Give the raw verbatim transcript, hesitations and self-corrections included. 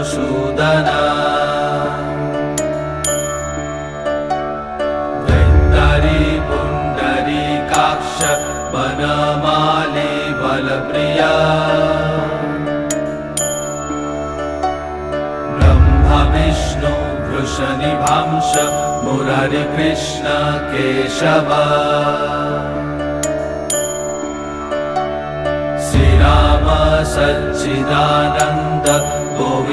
Madhusudan धैर्यरी Pundarikaksha Vanamali बलप्रिया Brahma Vishnu वृषनिभांश Murari Krishna Keshava Shriram Sachchidanand Govind